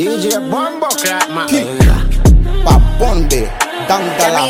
DJ Bombo Crack, man. Babonde, Dangala.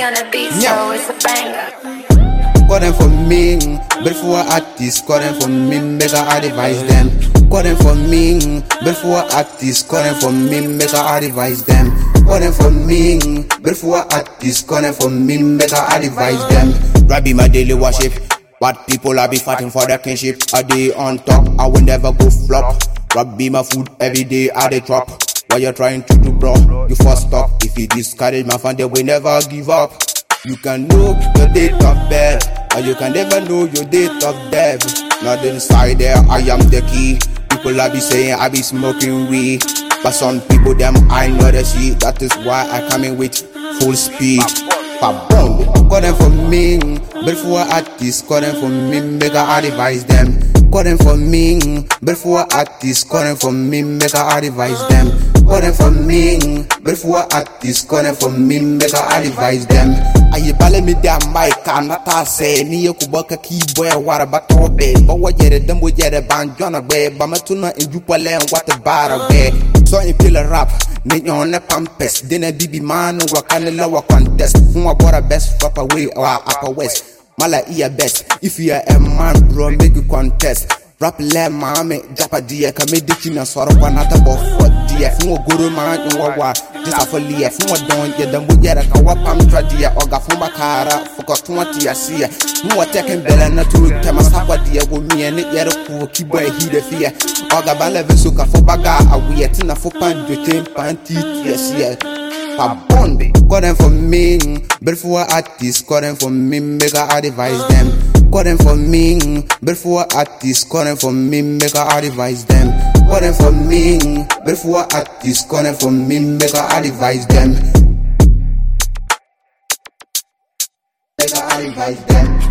Call them for me, before artists, call them for me, make I advise them. Call them for me, before artists, call them for me, make I advise them. Call them for me, before artists, call them for me, make I advise them. Rabbi my daily worship, but people I be fighting for their kinship. A day on top, I will never go flop. Rabbi my food every day, I dey drop. What you trying to do, bro? You first stop. If you discourage my fan, they will never give up. You can know your date of birth, or you can never know your date of death. Not inside there, I am the key. People I be saying I be smoking weed, but some people them I know the shit. That is why I come in with full speed. Babonde, call them for me, before artists, call them for me, make I advise them. Call them for me, before artists, call them for me, make I advise them. Call them for me, before artists, call them for me, make I advise them. Aye bale me da mic anata say niekuboka keyboy wara bato be but what yere dem wo yere banjona be ba matuna enjupale en what bara be so in feel rap ni on the pampes dena bibi man wakane lawa contest fun abora best rapper way or upper west mala iya best if you are a man bro make you contest rap le mame japa dia kamedi na soro kwanata bo for dia fun ogoro man nwa just afolia fun odon ye dem wo yere ka wapam tradia oga fun bakara fuko 20 asia mu wateken bele na to kema sakwa dia go mi ene yere ku kibo hide fia oga bale veso ka fo baga awie tina fo pan jotem panti asia Babonde, call them for me, before artists, call them for me, make I advise them. Call them for me, before artists, call them for me, make I advise them. Call them for me, before artists, call them for me, make I advise them. Make I advise them.